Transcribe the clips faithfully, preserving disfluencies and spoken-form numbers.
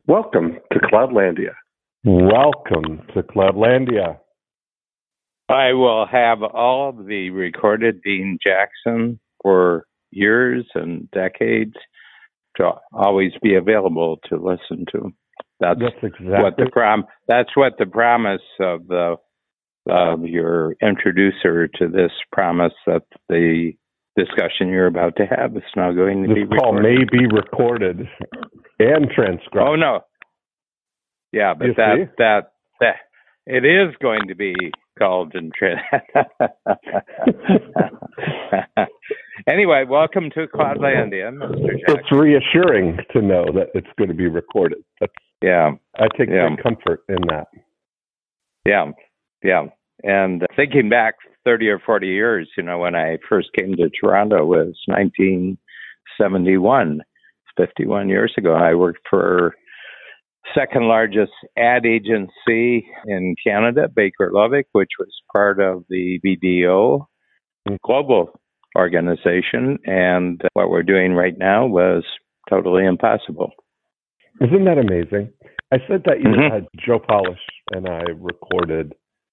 Welcome to Cloudlandia. Welcome to Cloudlandia. I will have all of the recorded Dean Jackson for years and decades to always be available to listen to. That's, that's exactly what the prom. That's what the promise of the of your introducer to this promise that the discussion you're about to have is now going to this be recorded. call may be recorded and transcribed. Oh no. Yeah, but you that see? that that it is going to be called and tra- Anyway, welcome to Cloudlandia, Mister Jackson. It's reassuring to know that it's going to be recorded. That's, yeah, I take yeah. great comfort in that. Yeah, yeah. And thinking back thirty or forty years, you know, when I first came to Toronto was nineteen seventy-one, fifty-one years ago. I worked for second largest ad agency in Canada, Baker Lovick, which was part of the B D O global organization. And what we're doing right now was totally impossible. Isn't that amazing? I said that you Mm-hmm. had Joe Polish and I recorded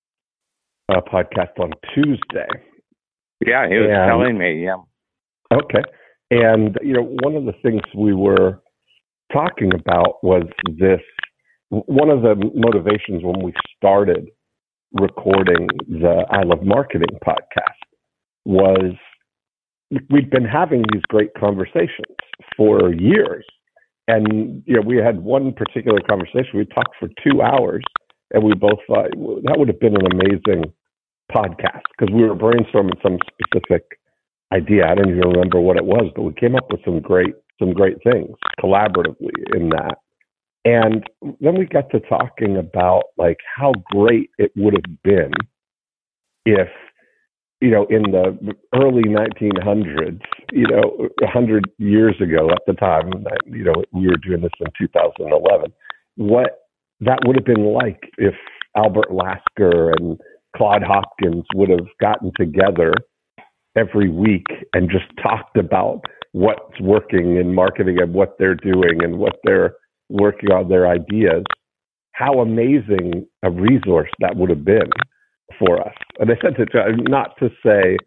a podcast on Tuesday. Yeah, he was and, telling me, yeah. Okay. And, you know, one of the things we were talking about was this. One of the motivations when we started recording the I Love Marketing podcast was we'd been having these great conversations for years. And, you know, we had one particular conversation. We talked for two hours and we both thought that would have been an amazing podcast because we were brainstorming some specific idea. I don't even remember what it was, but we came up with some great some great things collaboratively in that. And then we got to talking about like how great it would have been if, you know, in the early nineteen hundreds, you know, one hundred years ago at the time, you know, we were doing this in two thousand eleven, what that would have been like if Albert Lasker and Claude Hopkins would have gotten together every week and just talked about what's working in marketing and what they're doing and what they're working on their ideas, how amazing a resource that would have been for us. And I said to not to say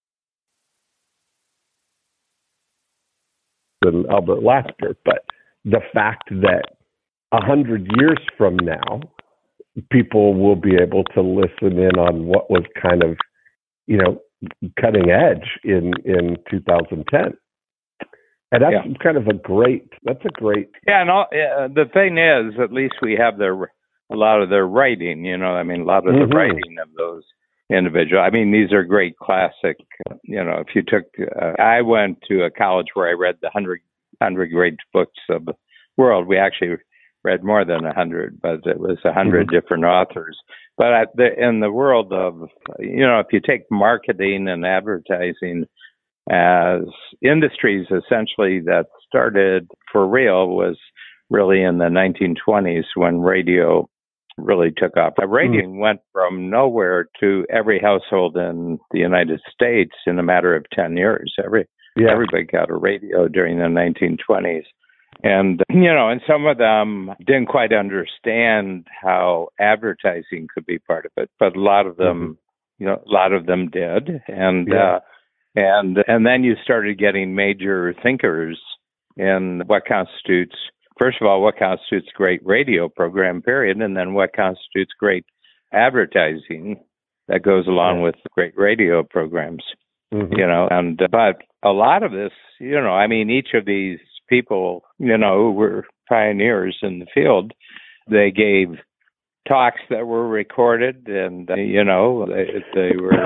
than Albert Lasker, but the fact that a hundred years from now, people will be able to listen in on what was kind of, you know, cutting edge in, in two thousand ten. And that's yeah. kind of a great, that's a great. Yeah, and all, uh, the thing is, at least we have their, a lot of their writing, you know, I mean, a lot of mm-hmm. the writing of those individuals. I mean, these are great classic, you know, if you took, uh, I went to a college where I read the hundred, hundred great books of the world. We actually read more than a hundred, but it was a hundred mm-hmm. different authors. But at the, in the world of, you know, if you take marketing and advertising as industries essentially that started for real was really in the nineteen twenties when radio really took off. Radio mm-hmm. went from nowhere to every household in the United States in a matter of ten years. Every yeah. Everybody got a radio during the nineteen twenties. And, you know, and some of them didn't quite understand how advertising could be part of it, but a lot of them, mm-hmm. you know, a lot of them did. And, yeah. uh, and, and then you started getting major thinkers in what constitutes, first of all, what constitutes great radio program, period, and then what constitutes great advertising that goes along yeah. with great radio programs, mm-hmm. you know, and, but a lot of this, you know, I mean, each of these people, you know, who were pioneers in the field, they gave talks that were recorded and, uh, you know, they, they were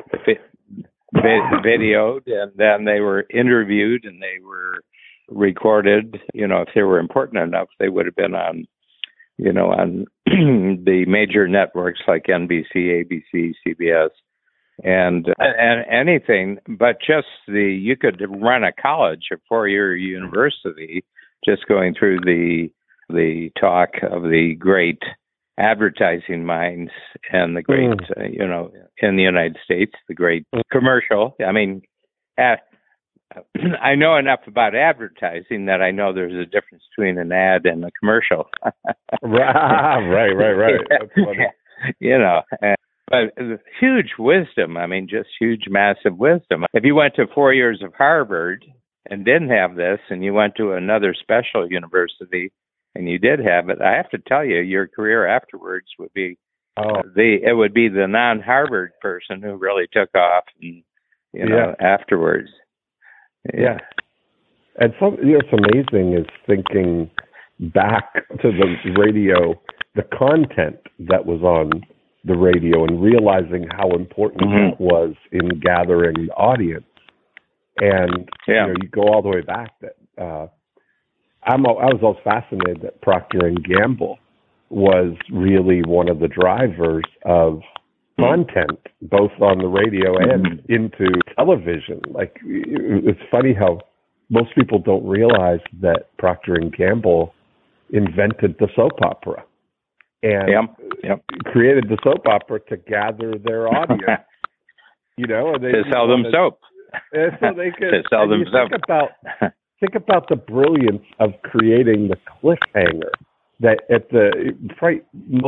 vi- videoed and then they were interviewed and they were recorded. You know, if they were important enough, they would have been on, you know, on the major networks like N B C, A B C, C B S, and and anything, but just the, you could run a college, a four-year university, just going through the the talk of the great advertising minds and the great, mm. uh, you know, in the United States, the great commercial. I mean, uh, I know enough about advertising that I know there's a difference between an ad and a commercial. right, right, right, right. That's funny. You know, and, but huge wisdom. I mean, just huge, massive wisdom. If you went to four years of Harvard and didn't have this, and you went to another special university and you did have it, I have to tell you, your career afterwards would be oh. the it would be the non-Harvard person who really took off, and you know, yeah. afterwards. Yeah. yeah. And some, you know, what's amazing is thinking back to the radio, the content that was on the radio, and realizing how important mm-hmm. that was in gathering the audience. And yeah. you know, you go all the way back. That uh, I'm, I was always fascinated that Procter and Gamble was really one of the drivers of content, both on the radio and into television. Like, it's funny how most people don't realize that Procter and Gamble invented the soap opera and yep. Yep. created the soap opera to gather their audience. You know, and they to sell them soap. And so they could to sell them soap. Think about think about the brilliance of creating the cliffhanger that at the right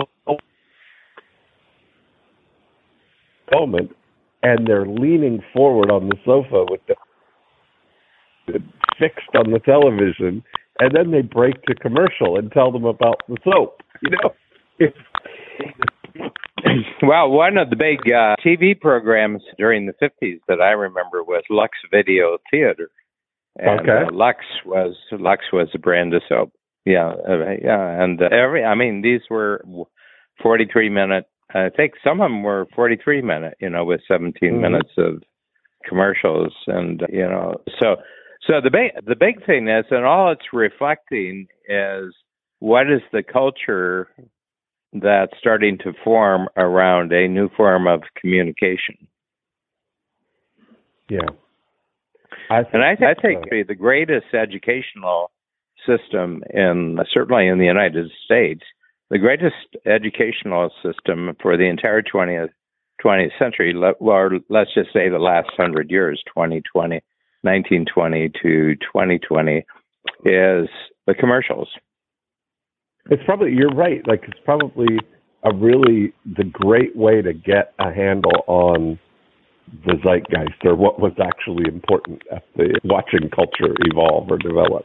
moment, and they're leaning forward on the sofa with the fixed on the television, and then they break to commercial and tell them about the soap. You know, it's, well, one of the big uh, T V programs during the fifties that I remember was Lux Video Theater. And, okay, uh, Lux was Lux was a brand of soap. Yeah, uh, yeah, and uh, every I mean these were forty-three minute. I think some of them were forty-three minute, you know, with seventeen mm-hmm. minutes of commercials, and you know, so so the big the big thing is, and all it's reflecting is what is the culture that's starting to form around a new form of communication. Yeah, I and I, th- I think so. The greatest educational system in certainly in the United States. The greatest educational system for the entire twentieth, twentieth century, or let's just say the last hundred years, twenty twenty, nineteen twenty to twenty twenty, is the commercials. It's probably, you're right, like it's probably a really the great way to get a handle on the zeitgeist, or what was actually important at the watching culture evolve or develop.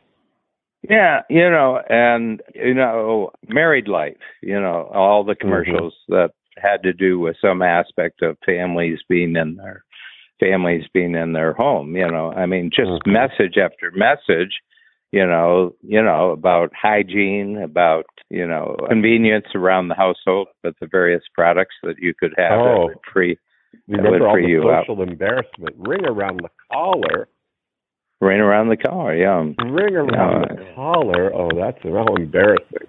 Yeah, you know, and, you know, married life, you know, all the commercials mm-hmm. that had to do with some aspect of families being in their families being in their home, you know, I mean, just mm-hmm. message after message, you know, you know, about hygiene, about, you know, convenience around the household with the various products that you could have oh. that would free, that would all free the you social up. Embarrassment, ring around the collar. Ring around the collar, yeah. Ring around yeah. the collar. Oh, that's how embarrassing.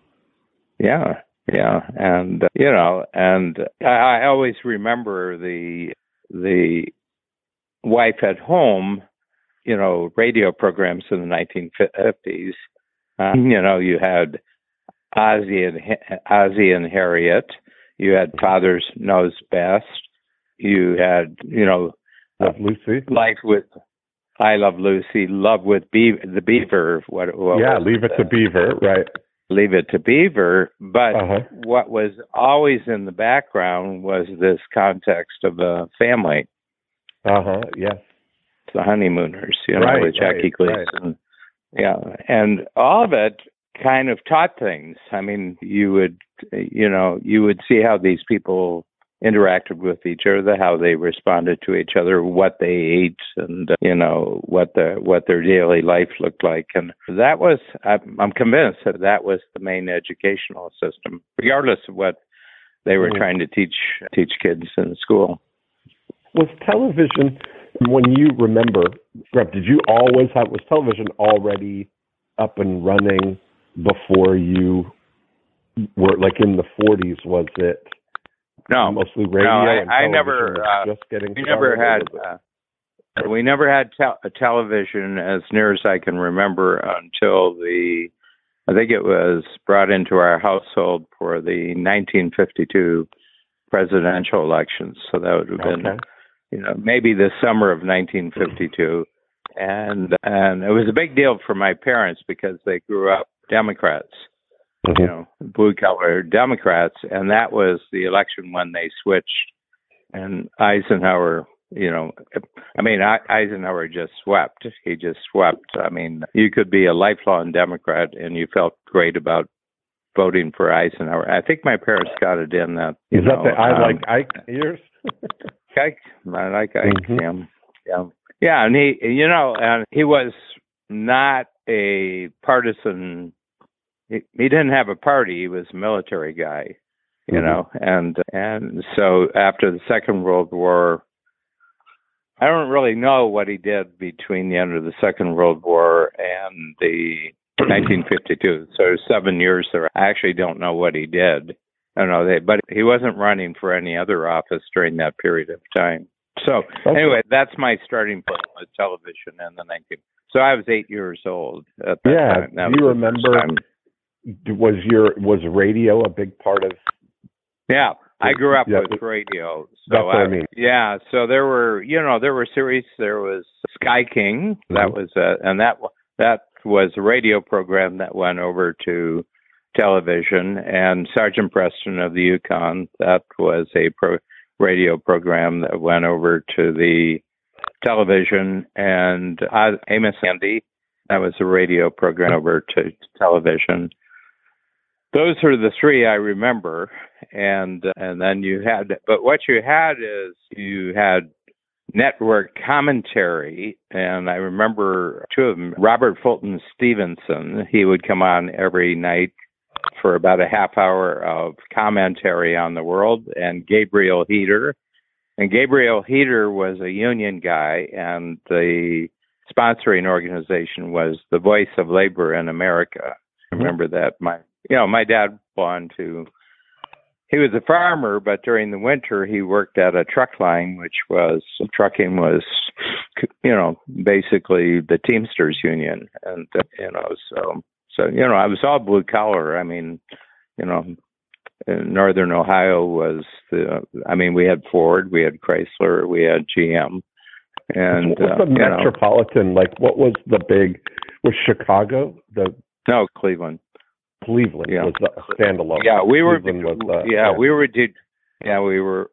Yeah, yeah, and uh, you know, and I, I always remember the the wife at home, you know, radio programs in the nineteen fifties. Uh, you know, you had Ozzie and Ozzie and Harriet. You had Father Knows Best. You had, you know, Love Lucy. Life with. I Love Lucy, Love with Beaver, the Beaver. What, what yeah, Leave It to Beaver, right. Leave It to Beaver. But uh-huh. what was always in the background was this context of a family. Uh-huh, yes. The Honeymooners, you know, right, with Jackie right, Gleason. Right. Yeah, and all of it kind of taught things. I mean, you would, you know, you would see how these people interacted with each other, how they responded to each other, what they ate, and uh, you know what the what their daily life looked like, and that was I'm, I'm convinced that that was the main educational system, regardless of what they were mm. trying to teach teach kids in school. Was television, when you remember, did you always have was television already up and running before you were like in the forties? Was it? No, mostly radio. No, I, and I never. Uh, just getting we never had. Uh, we never had te- a television, as near as I can remember, until the. I think it was brought into our household for the nineteen fifty-two presidential elections. So that would have been, okay. you know, maybe the summer of nineteen fifty-two. and and it was a big deal for my parents because they grew up Democrats, mm-hmm. you know, blue collar Democrats, and that was the election when they switched, and Eisenhower. You know, I mean, Eisenhower just swept. He just swept. I mean, you could be a lifelong Democrat and you felt great about voting for Eisenhower. I think my parents got it in that. Is that know, the I um, like Ike years? Ike, I like Ike. Mm-hmm. Yeah, yeah, yeah. And he, you know, and he was not a partisan. He, he didn't have a party. He was a military guy, you mm-hmm. know, and and so after the Second World War. I don't really know what he did between the end of the Second World War and the nineteen fifty-two. So seven years there. I actually don't know what he did. I don't know, they, but he wasn't running for any other office during that period of time. So okay. Anyway, that's my starting point with television in the nineteen. So I was eight years old at that yeah. time. That Do you remember? Was your was radio a big part of? Yeah. I grew up yeah, with radio. So that's what I, I mean. Yeah, so there were, you know, there were series. There was Sky King. That mm-hmm. was, uh, and that that was a radio program that went over to television. And Sergeant Preston of the Yukon. That was a pro radio program that went over to the television. And uh, Amos Andy. That was a radio program over to television. Those are the three I remember, and and then you had, but what you had is you had network commentary, and I remember two of them, Robert Fulton Stevenson, he would come on every night for about a half hour of commentary on the world, and Gabriel Heater, and Gabriel Heater was a union guy, and the sponsoring organization was the Voice of Labor in America. I remember that. My You know, my dad belonged to, he was a farmer, but during the winter he worked at a truck line, which was, trucking was, you know, basically the Teamsters Union. And, uh, you know, so, so, you know, I was all blue collar. I mean, you know, in Northern Ohio was the, I mean, we had Ford, we had Chrysler, we had G M. And, what was the uh, metropolitan, you know, like, what was the big, was Chicago? The No, Cleveland. Cleveland yeah. was a standalone. Yeah, we were. Was, uh, yeah, yeah, we were. Did, yeah, we were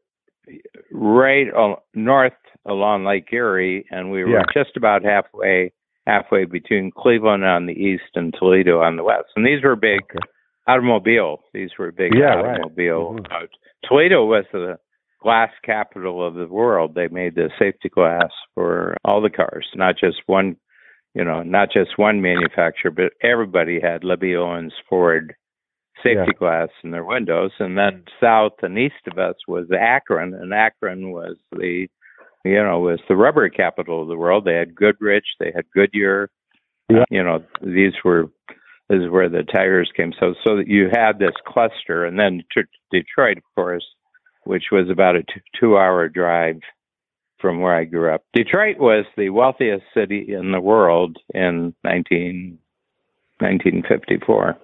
right on, north along Lake Erie, and we were yeah. just about halfway, halfway between Cleveland on the east and Toledo on the west. And these were big okay. automobile. These were big yeah, automobile. Right. Uh, Toledo was the glass capital of the world. They made the safety glass for all the cars, not just one. You know, not just one manufacturer, but everybody had Libby Owens Ford safety yeah. glass in their windows. And then south and east of us was Akron, and Akron was the, you know, was the rubber capital of the world. They had Goodrich, they had Goodyear. Yeah. Uh, you know, these were, this is where the tires came. So, so that you had this cluster, and then to Detroit, of course, which was about a t- two-hour drive from where I grew up. Detroit was the wealthiest city in the world in nineteen, nineteen fifty-four.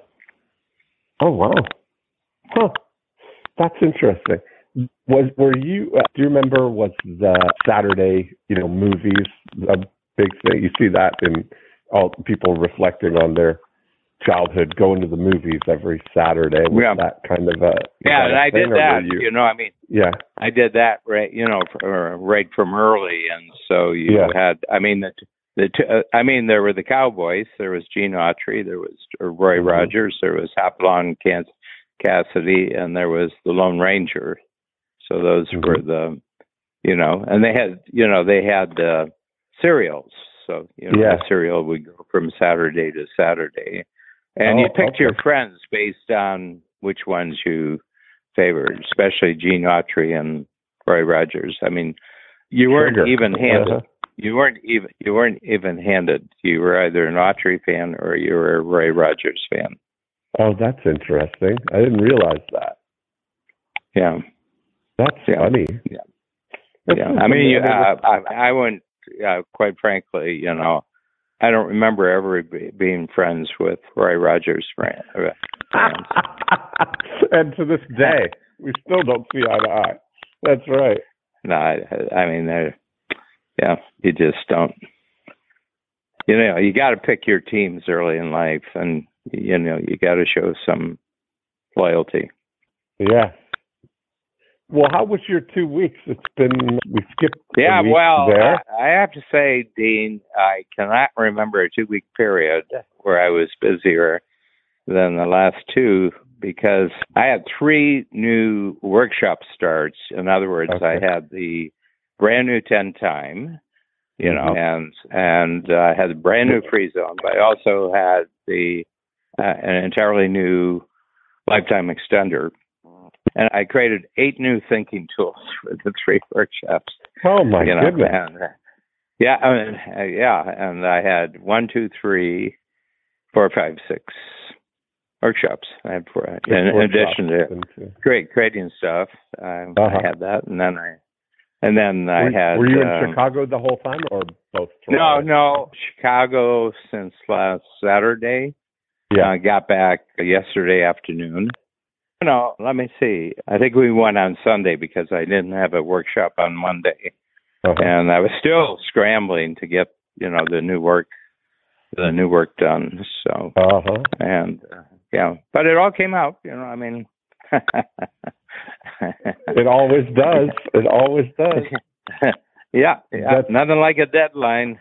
Oh, wow. Huh. That's interesting. Was were you, uh, do you remember, was the Saturday, you know, movies a big thing? You see that in all people reflecting on their childhood, going to the movies every Saturday with yeah. that kind of a yeah, and I did that. You, you know, I mean, yeah, I did that right. You know, for, right from early, and so you yeah. had. I mean, the the uh, I mean, there were the Cowboys. There was Gene Autry. There was Roy mm-hmm. Rogers. There was Hopalong Cassidy, and there was the Lone Ranger. So those mm-hmm. were the, you know, and they had, you know, they had uh, serials. So you know, yeah. the serial would go from Saturday to Saturday. And oh, you picked okay. your friends based on which ones you favored, especially Gene Autry and Roy Rogers. I mean, you weren't Sugar. even handed. Uh-huh. You weren't even. You weren't even handed. You were either an Autry fan or you were a Roy Rogers fan. Oh, that's interesting. I didn't realize that. Yeah, that's yeah. funny. Yeah, that's yeah. I mean, you, uh, I, I wouldn't. Uh, quite frankly, you know. I don't remember ever be, being friends with Roy Rogers' friends. And to this day, we still don't see eye to eye. That's right. No, I, I mean, yeah, you just don't. you know, you got to pick your teams early in life, and you know, you got to show some loyalty. Yeah. Well, how was your two weeks? It's been, we skipped Yeah, a week well, there. I, I have to say, Dean, I cannot remember a two-week period where I was busier than the last two, because I had three new workshop starts. In other words, Okay. I had the brand new ten time, you Mm-hmm. know, and and uh, I had the brand new free zone, but I also had the uh, an entirely new lifetime extender. And I created eight new thinking tools for the three workshops. Oh, my you know, goodness. and, uh, yeah, I mean, uh, yeah, and I had one, two, three, four, five, six workshops. I had four, in, in addition to great creating stuff. Um, uh-huh. I had that, and then I, and then I were, had. Were you in um, Chicago the whole time, or both? No, no, Chicago since last Saturday. Yeah, I uh, got back yesterday afternoon. No, let me see. I think we went on Sunday because I didn't have a workshop on Monday, uh-huh. and I was still scrambling to get you know the new work, the new work done. So, uh-huh. and uh, yeah, but it all came out. You know, I mean, it always does. It always does. yeah, yeah. Nothing like a deadline.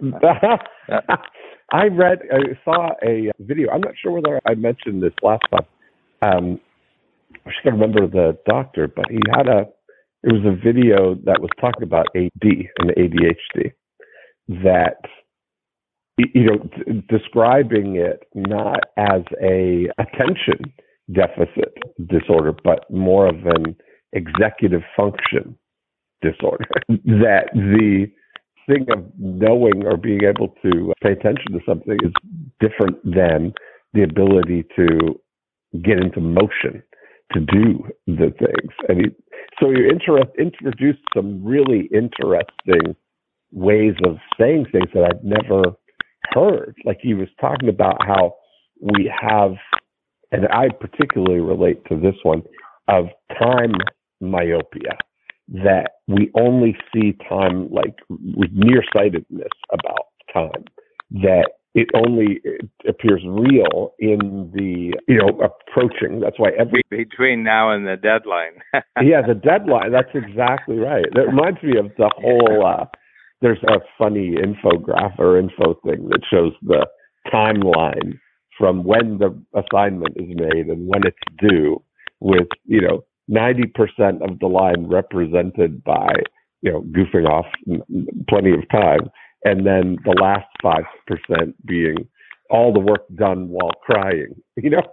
I read, I saw a video. I'm not sure whether I mentioned this last time. Um, I just can't remember the doctor, but he had a, it was a video that was talking about A D and A D H D, that, you know, d- describing it not as a attention deficit disorder, but more of an executive function disorder. That the thing of knowing or being able to pay attention to something is different than the ability to get into motion to do the things. And he, so you interest, introduced some really interesting ways of saying things that I'd never heard. Like he was talking about how we have, and I particularly relate to this one, of time myopia, that we only see time like with nearsightedness about time, that it only it appears real in the, you know, approaching. That's why every... Between now and the deadline. Yeah, the deadline. That's exactly right. That reminds me of the whole, uh, there's a funny infograph or info thing that shows the timeline from when the assignment is made and when it's due, with, you know, ninety percent of the line represented by, you know, goofing off plenty of time. And then the last five percent being all the work done while crying, you know?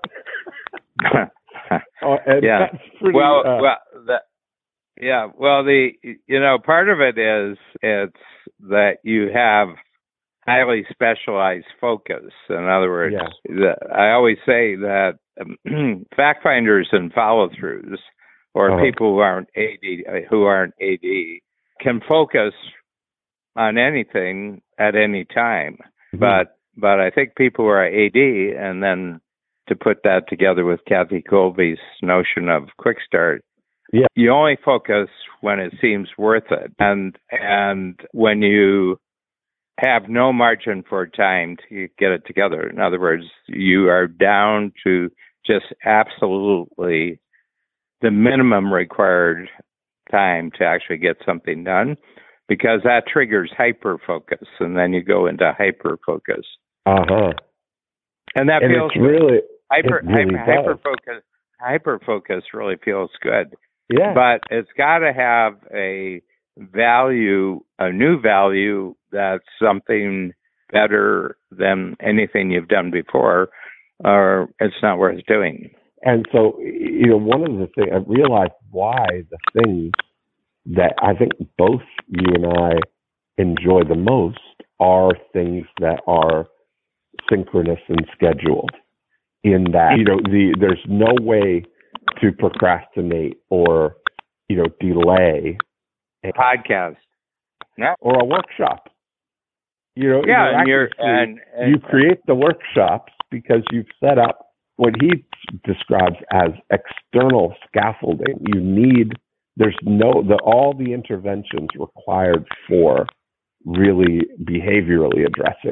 uh, and yeah. That's pretty, well, uh, well, that, yeah. Well, the, you know, part of it is it's that you have highly specialized focus. In other words, yeah. the, I always say that um, fact finders and follow throughs, or uh-huh. people who aren't A D, who aren't A D, can focus on anything at any time. Mm-hmm. But but I think people who are A D, and then to put that together with Kathy Colby's notion of quick start, yeah. you only focus when it seems worth it. And and when you have no margin for time to get it together. In other words, you are down to just absolutely the minimum required time to actually get something done, because that triggers hyper focus, and then you go into hyper focus. Uh huh. And that and feels it's really hyper it really hyper hyper focus. Hyper focus really feels good. Yeah. But it's got to have a value, a new value that's something better than anything you've done before, or it's not worth doing. And so, you know, one of the things I realized why the things that I think both you and I enjoy the most are things that are synchronous and scheduled. In that, you know, the there's no way to procrastinate or, you know, delay a podcast, yeah, or a workshop. You know, yeah, and, you're, and, and you create the workshops because you've set up what he describes as external scaffolding. You need, there's no, the all the interventions required for really behaviorally addressing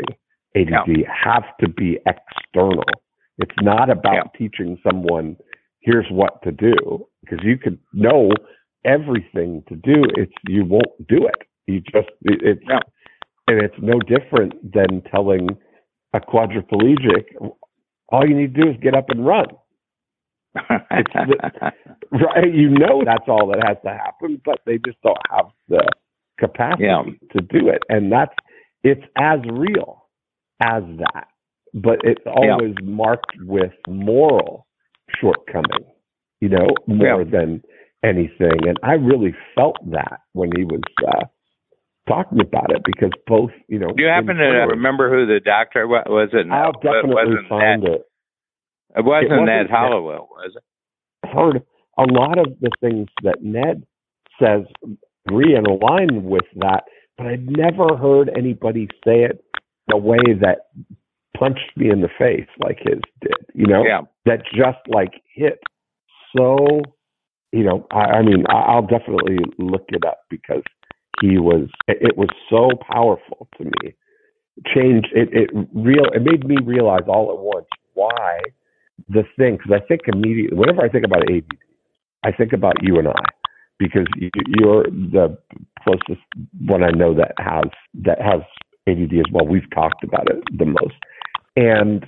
A D D yeah. have to be external. It's not about yeah. teaching someone, here's what to do, because you could know everything to do. It's you won't do it. You just it's yeah. and it's no different than telling a quadriplegic, all you need to do is get up and run. It's the, right? You know that's all that has to happen, but they just don't have the capacity yeah. to do it, and that's it's as real as that, but it's always yeah. marked with moral shortcoming, you know, more yeah. than anything. And I really felt that when he was uh, talking about it, because both, you know. Do you happen to remember who the doctor was? Was it? I'll definitely find Ned, it. It wasn't, it wasn't Ned Hallowell, was it? I've heard a lot of the things that Ned says agree and align with that, but I'd never heard anybody say it in a way that punched me in the face like his did, you know, yeah. that just like hit so, you know, I, I mean, I'll definitely look it up, because he was, it was so powerful to me. Changed, it, it real, it made me realize all at once why the thing, because I think immediately, whenever I think about A D D, I think about you and I, because you, you're the closest one I know that has, that has A D D as well. We've talked about it the most. And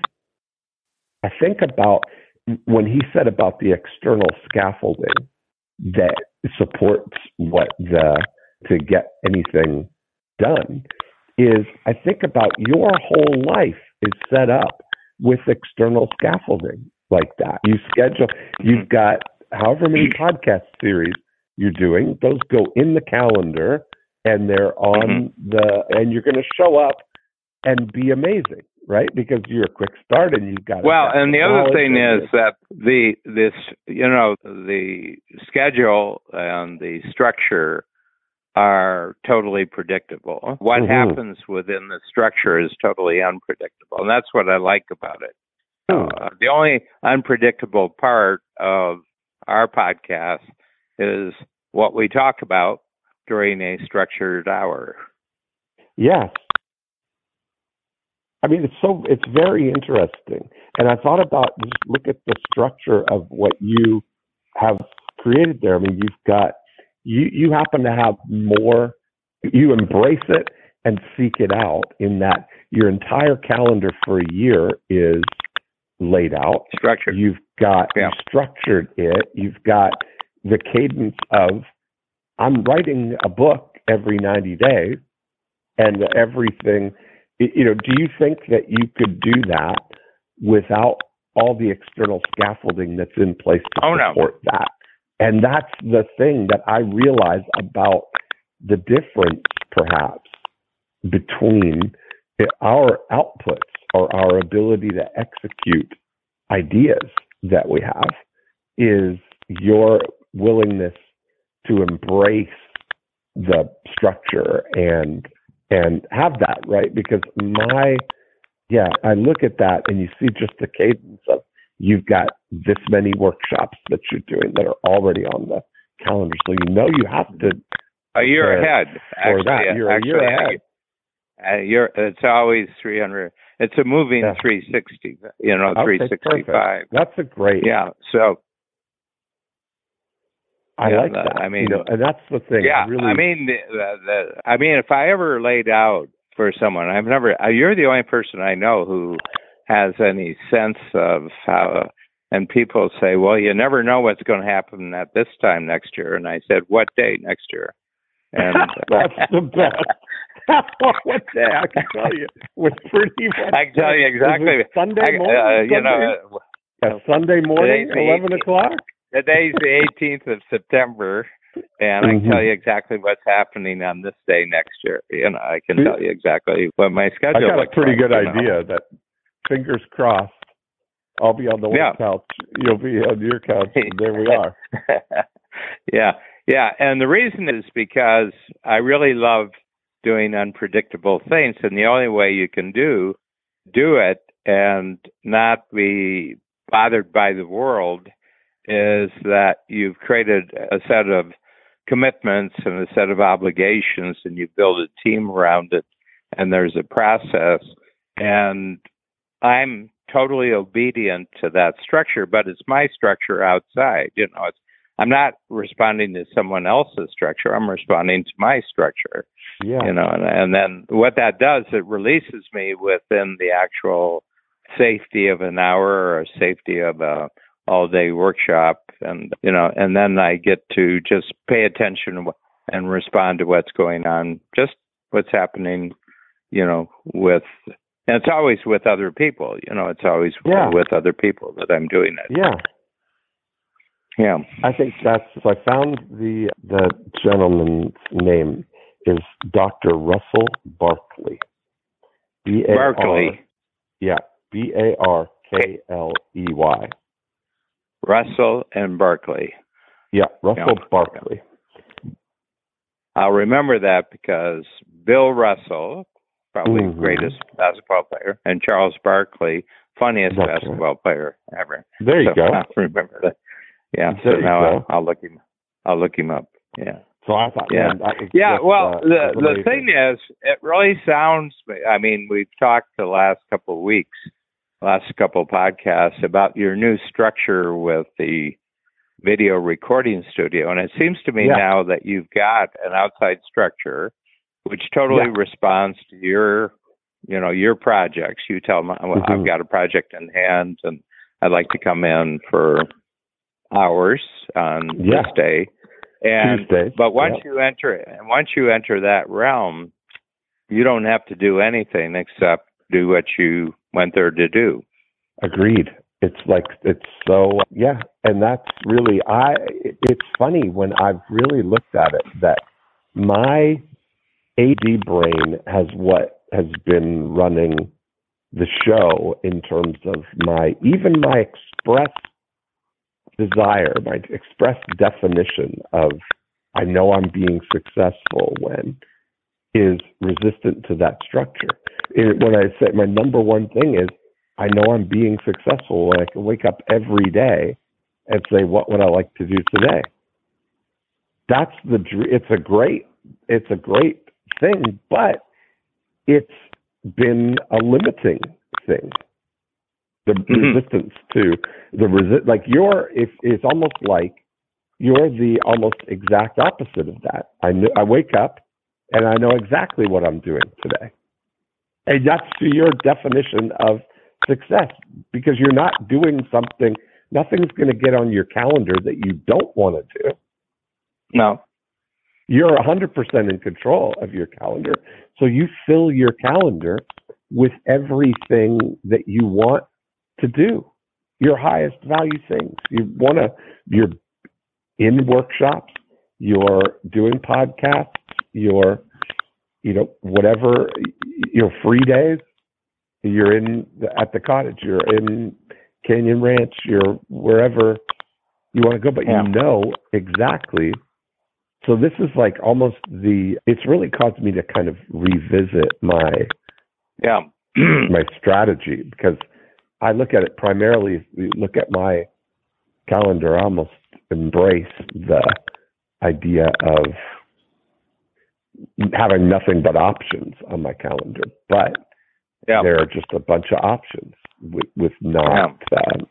I think about when he said about the external scaffolding that supports what the, to get anything done, is I think about your whole life is set up with external scaffolding like that. You schedule, you've got however many podcast series you're doing, those go in the calendar, and they're on mm-hmm. the, and you're going to show up and be amazing, right? Because you're a quick start and you've got. Well, and the other thing is that the, this, you know, the schedule and the structure are totally predictable. What mm-hmm. happens within the structure is totally unpredictable. And that's what I like about it. Mm. Uh, the only unpredictable part of our podcast is what we talk about during a structured hour. Yes. I mean, it's so, it's very interesting. And I thought about, just look at the structure of what you have created there. I mean, you've got, you, you happen to have more, you embrace it and seek it out, in that your entire calendar for a year is laid out. Structured. You've got, yeah. you structured it. You've got the cadence of, I'm writing a book every ninety days, and everything, you know, do you think that you could do that without all the external scaffolding that's in place to oh, support no. that? And that's the thing that I realize about the difference, perhaps, between our outputs or our ability to execute ideas that we have, is your willingness to embrace the structure and and have that, right? Because my, yeah, I look at that and you see just the cadence of, you've got this many workshops that you're doing that are already on the calendar. So you know you have to. A year ahead. For that. You're actually, a year ahead. Uh, you're, it's always three hundred. It's a moving yeah. three sixty, you know, okay, three sixty-five. Perfect. That's a great. Yeah, so. I yeah, like the, that. I mean, you know, and that's the thing. Yeah, really... I mean, the, the, the, I mean, if I ever laid out for someone, I've never. You're the only person I know who has any sense of how. And people say, "Well, you never know what's going to happen at this time next year." And I said, "What day next year?" And that's the best. What day? I can tell you. With pretty much. I can tell you exactly. Sunday morning. I, uh, Sunday? You know, uh, Sunday morning, eleven o'clock. Today's the eighteenth of September, and I can mm-hmm. tell you exactly what's happening on this day next year. You know, I can tell you exactly what my schedule looks like. I got a pretty like, good you idea know. that, fingers crossed, I'll be on the one yeah. couch, you'll be on your couch, and there we are. yeah, yeah, and the reason is because I really love doing unpredictable things, and the only way you can do do it and not be bothered by the world is that you've created a set of commitments and a set of obligations, and you build a team around it, and there's a process, and I'm totally obedient to that structure, but it's my structure outside. You know, it's, I'm not responding to someone else's structure. I'm responding to my structure. Yeah. You know, and, and then what that does, it releases me within the actual safety of an hour or safety of a all-day workshop, and you know, and then I get to just pay attention and respond to what's going on, just what's happening, you know, with, and it's always with other people. You know, it's always yeah. with other people that I'm doing it. Yeah. Yeah. I think that's, so I found the the gentleman's name is Doctor Russell Barkley. B A R Barkley. Yeah. B A R K L E Y. Russell and Barkley. Yeah, Russell yeah. Barkley. I'll remember that because Bill Russell, probably mm-hmm. greatest basketball player, and Charles Barkley, funniest That's basketball right. player ever. There you so go. I'll remember that. Yeah. There so now I'll, I'll look him. I'll look him up. Yeah. So I thought, yeah, man, that was yeah. just, well, uh, the the amazing. thing is, it really sounds. I mean, we've talked the last couple of weeks, last couple of podcasts about your new structure with the video recording studio, and it seems to me yeah. now that you've got an outside structure which totally yeah. responds to your, you know, your projects. You tell them, well, mm-hmm. I've got a project in hand, and I'd like to come in for hours on yeah. this day. And Tuesdays. but once yeah. you enter it, and once you enter that realm, you don't have to do anything except do what you went there to do. Agreed. It's like, it's so, yeah. And that's really, I, it's funny when I've really looked at it that my A D brain has what has been running the show in terms of my, even my express desire, my express definition of, I know I'm being successful when, is resistant to that structure. It, when I say my number one thing is, I know I'm being successful when I can wake up every day and say, what would I like to do today? That's the, it's a great, it's a great thing, but it's been a limiting thing. The mm-hmm. resistance to the resi- like you're, if it's almost like you're the almost exact opposite of that. I kn- I wake up and I know exactly what I'm doing today. And that's your definition of success, because you're not doing something, nothing's going to get on your calendar that you don't want to do. No. You're one hundred percent in control of your calendar. So you fill your calendar with everything that you want to do, your highest value things. You want to, you're in workshops, you're doing podcasts, you're, you know, whatever, your free days, you're in the, at the cottage, you're in Canyon Ranch, you're wherever you want to go, but yeah. you know exactly. So this is like almost the, it's really caused me to kind of revisit my, yeah, my strategy, because I look at it primarily, if you look at my calendar, I almost embrace the idea of having nothing but options on my calendar, but yeah. there are just a bunch of options with, with not. Yeah. Um,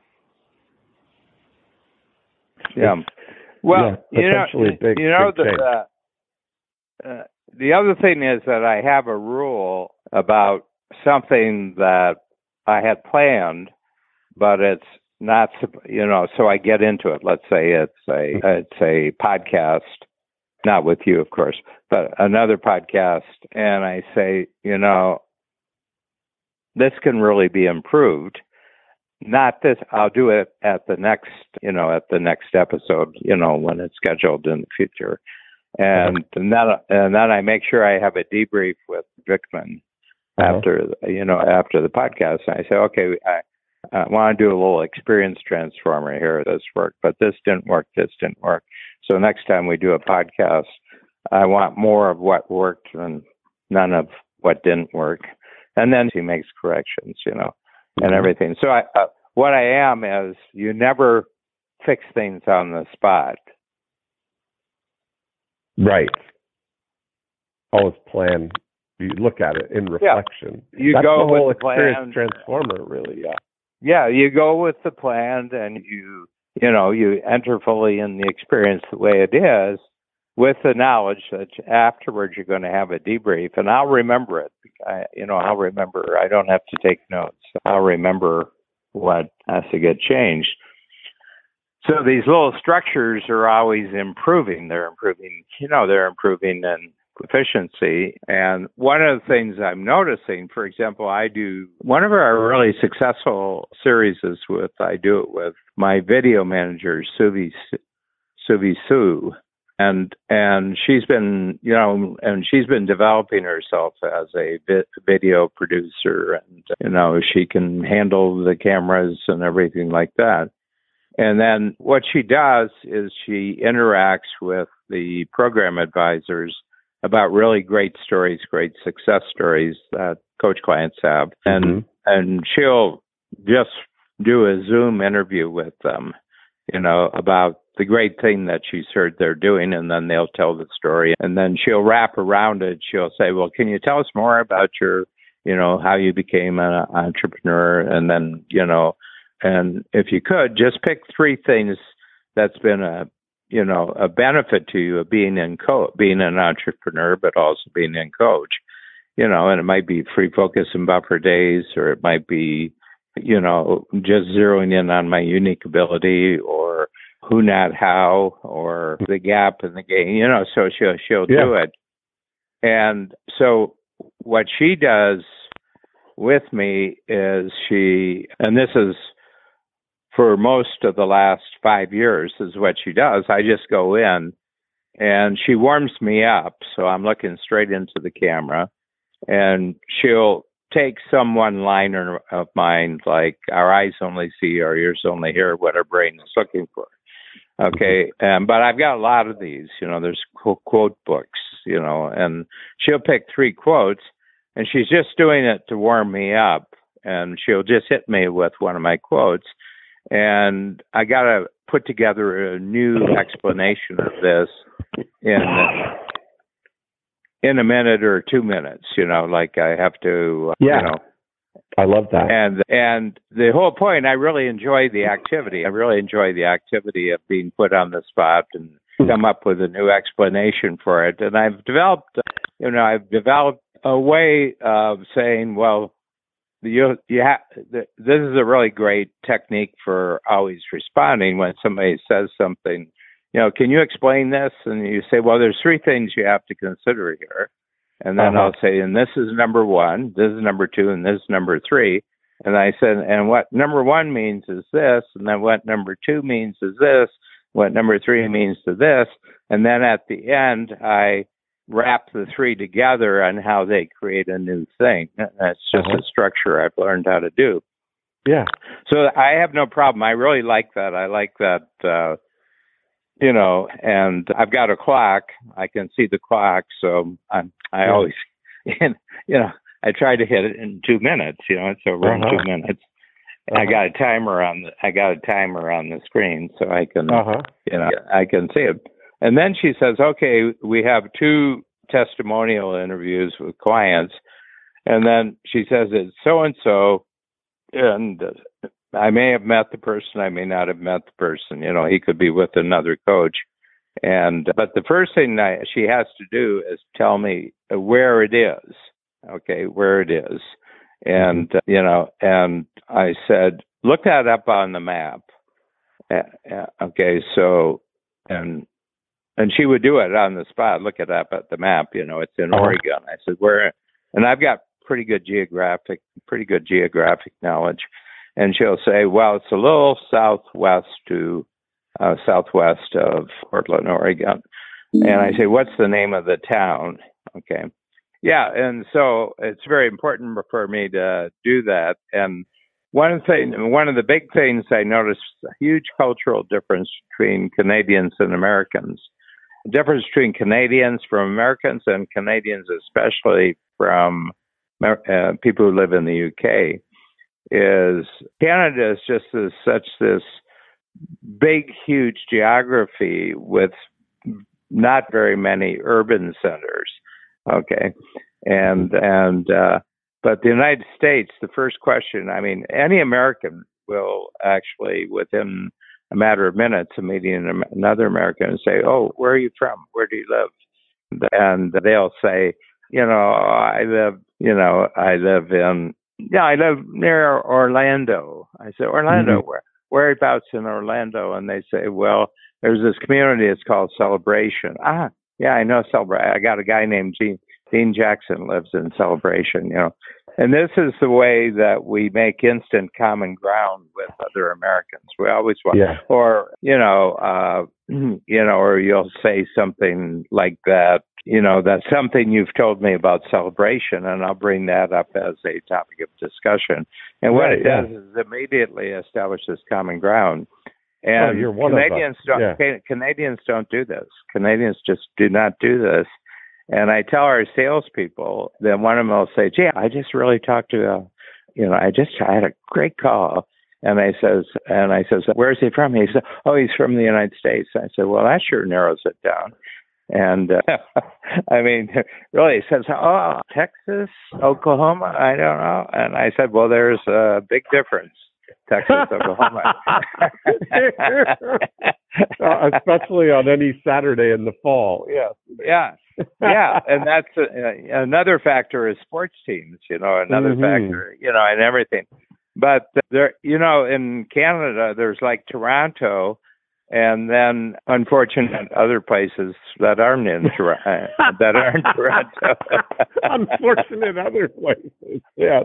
yeah. Well, yeah, you know, big, you know big the uh, uh, the other thing is that I have a rule about something that I had planned, but it's not, you know, so I get into it. Let's say it's a, it's a podcast, not with you, of course, but another podcast. And I say, you know, this can really be improved. Not this, I'll do it at the next, you know, at the next episode, you know, when it's scheduled in the future. And, uh-huh. and then, and then I make sure I have a debrief with Vickman uh-huh. after, you know, after the podcast. And I say, okay, I, I want to do a little experience transformer here. This worked, but this didn't work. This didn't work. So next time we do a podcast, I want more of what worked and none of what didn't work. And then he makes corrections, you know, mm-hmm. and everything. So I, uh, what I am is you never fix things on the spot. Right. Always plan You look at it in reflection. Yeah. You That's go the whole with the experience plan. transformer, really. Yeah. Yeah, you go with the plan, and you you know you enter fully in the experience the way it is, with the knowledge that afterwards you're going to have a debrief, and I'll remember it. I, you know, I'll remember. I don't have to take notes. I'll remember what has to get changed. So these little structures are always improving. They're improving. You know, they're improving in efficiency. And one of the things I'm noticing, for example, I do one of our really successful series is with I do it with my video manager, Suvi Suvi Su. And and she's been, you know, and she's been developing herself as a vi- video producer, and you know, she can handle the cameras and everything like that. And then what she does is she interacts with the program advisors about really great stories, great success stories that coach clients have, and mm-hmm. and she'll just do a Zoom interview with them, you know, about the great thing that she's heard they're doing, and then they'll tell the story, and then she'll wrap around it. She'll say, well, can you tell us more about your, you know, how you became an entrepreneur? And then, you know, and if you could, just pick three things that's been a, you know, a benefit to you of being in co- being an entrepreneur, but also being in coach, you know, and it might be free focus and buffer days, or it might be, you know, just zeroing in on my unique ability, or who, not how, or the gap in the game, you know, so she'll, she'll yeah. do it. And so what she does with me is she, and this is for most of the last five years is what she does. I just go in and she warms me up. So I'm looking straight into the camera, and she'll take some one-liner of mine, like our eyes only see, our ears only hear what our brain is looking for. Okay, um, but I've got a lot of these, you know, there's quote books, you know, and she'll pick three quotes, and she's just doing it to warm me up, and she'll just hit me with one of my quotes, and I got to put together a new explanation of this in in a minute or two minutes, you know, like I have to, uh, yeah. you know. I love that. And and the whole point, I really enjoy the activity. I really enjoy the activity of being put on the spot and come up with a new explanation for it. And I've developed, you know, I've developed a way of saying, well, you you ha- this is a really great technique for always responding when somebody says something. You know, can you explain this? And you say, well, there's three things you have to consider here. And then uh-huh. I'll say, and this is number one, this is number two, and this is number three. And I said, and what number one means is this, and then what number two means is this, what number three means to this. And then at the end, I wrap the three together on how they create a new thing. That's just uh-huh. a structure I've learned how to do. Yeah. So I have no problem. I really like that. I like that, uh, you know, and I've got a clock. I can see the clock, so I'm, I yeah. always, you know, I try to hit it in two minutes. You know, it's over uh-huh. in two minutes. Uh-huh. I got a timer on the. I got a timer on the screen, so I can, uh-huh. you know, I can see it. And then she says, "Okay, we have two testimonial interviews with clients," and then she says, "It's so and so," and I may have met the person, I may not have met the person. You know, he could be with another coach. And but the first thing that she has to do is tell me where it is. Okay, where it is. And, uh, you know, and I said, look that up on the map. Uh, uh, okay, so, and and she would do it on the spot, look it up at the map. You know, it's in oh. Oregon. I said, where? And I've got pretty good geographic, pretty good geographic knowledge. And she'll say, well, it's a little southwest to uh, southwest of Portland, Oregon. Mm-hmm. And I say, what's the name of the town? Okay. Yeah. And so it's very important for me to do that. And one thing, one of the big things I noticed, a huge cultural difference between Canadians and Americans. The difference between Canadians from Americans, and Canadians especially from uh, people who live in the U K, is Canada is just as such this big, huge geography with not very many urban centers. Okay. and and uh, but the United States, the first question, I mean, any American will actually within a matter of minutes of meeting another American and say, "Oh, where are you from? Where do you live?" And they'll say, "You know, I live, you know, I live in, yeah, I live near Orlando." I say, "Orlando, mm-hmm. where? Whereabouts in Orlando?" And they say, "Well, there's this community. It's called Celebration." Ah, yeah, I know Celebration. I got a guy named Dean, Dean Jackson lives in Celebration, you know. And this is the way that we make instant common ground with other Americans. We always want, yeah. or, you know, uh, you know, or you'll say something like that, you know, that's something you've told me about Celebration, and I'll bring that up as a topic of discussion. And what right, it does yeah. is immediately establishes common ground. And oh, you're one Canadians of us. don't, Yeah. Canadians don't do this. Canadians just do not do this. And I tell our salespeople, then one of them will say, "Gee, I just really talked to, a, you know, I just I had a great call." And I says, and I says, "Where's he from?" He said, "Oh, he's from the United States." I said, "Well, that sure narrows it down." And uh, I mean, really, he says, "Oh, Texas, Oklahoma, I don't know." And I said, "Well, there's a big difference, Texas, Oklahoma." uh, especially on any Saturday in the fall. Yeah. Yeah. Yeah, and that's uh, another factor is sports teams, you know, another mm-hmm. factor, you know, and everything. But there, you know, in Canada, there's like Toronto, and then unfortunate other places that aren't in Toronto, that aren't Toronto. Unfortunate other places, yeah.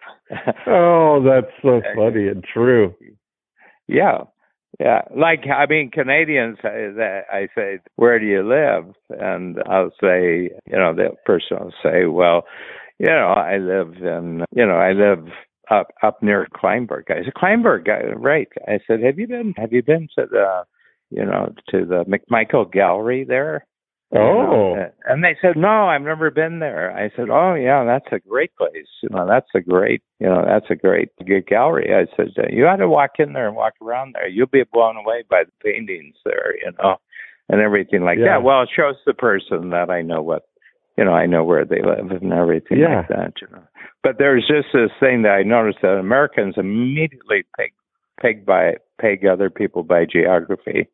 Oh, that's so funny and true. Yeah. Yeah, like, I mean, Canadians, I, I say, "Where do you live?" And I'll say, you know, the person will say, "Well, you know, I live in, you know, I live up up near Kleinburg." I said, "Kleinburg, right?" I said, "Have you been, have you been to the, you know, to the McMichael Gallery there?" Oh. You know? And they said, "No, I've never been there." I said, "Oh, yeah, that's a great place. You know, that's a great, you know, that's a great good gallery." I said, "You ought to walk in there and walk around there. You'll be blown away by the paintings there, you know, and everything like yeah. that." Well, it shows the person that I know what, you know, I know where they live and everything yeah. like that, you know. But there's just this thing that I noticed that Americans immediately peg, peg by peg other people by geography.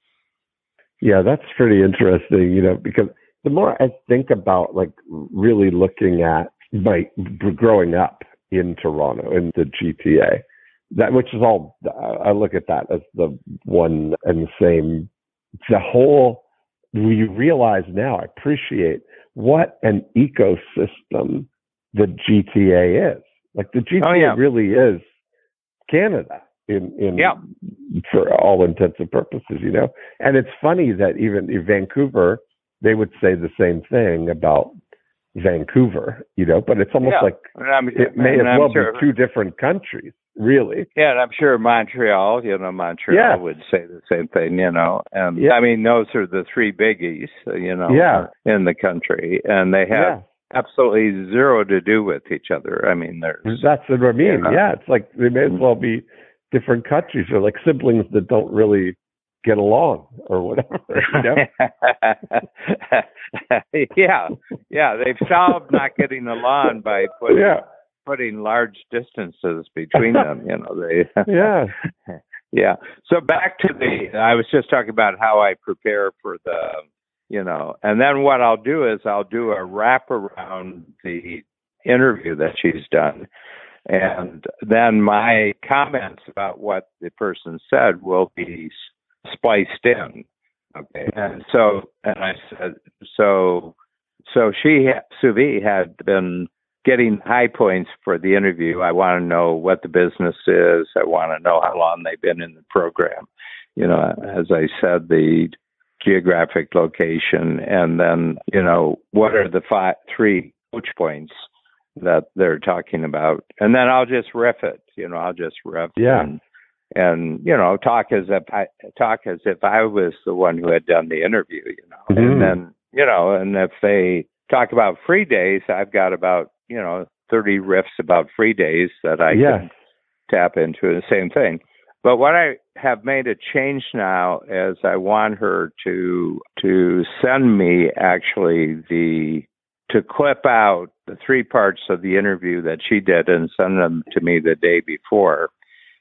Yeah, that's pretty interesting, you know, because the more I think about like really looking at my growing up in Toronto in the G T A, that which is all, I look at that as the one and the same, the whole, we realize now, I appreciate what an ecosystem the G T A is. Like the G T A oh, yeah. really is Canada. In, in yeah. for all intents and purposes, you know. And it's funny that even in Vancouver, they would say the same thing about Vancouver, you know. But it's almost yeah. like it may as well sure. be two different countries, really. Yeah, and I'm sure Montreal, you know, Montreal yeah. would say the same thing, you know. And yeah. I mean, those are the three biggies, you know, yeah. in the country, and they have. Yeah. absolutely zero to do with each other. I mean, there's that's what I mean. You know, yeah, it's like they may as well be different countries or like siblings that don't really get along or whatever. You know? yeah, yeah. They've solved not getting along by putting yeah. putting large distances between them. You know, they. yeah. Yeah. So back to the. I was just talking about how I prepare for the. You know, and then what I'll do is I'll do a wrap around the interview that she's done. And then my comments about what the person said will be spliced in. Okay. And so, and I said, so, so she, Suvi, had been getting high points for the interview. I want to know what the business is. I want to know how long they've been in the program. You know, as I said, the geographic location, and then, you know, what are the five, three coach points that they're talking about, and then I'll just riff it. You know, I'll just riff yeah. and, and you know, talk as if I talk as if I was the one who had done the interview. You know, mm-hmm. and then you know, and if they talk about free days, I've got about you know thirty riffs about free days that I yeah. can tap into. The same thing. But what I have made a change now is I want her to to send me actually the to clip out the three parts of the interview that she did and send them to me the day before.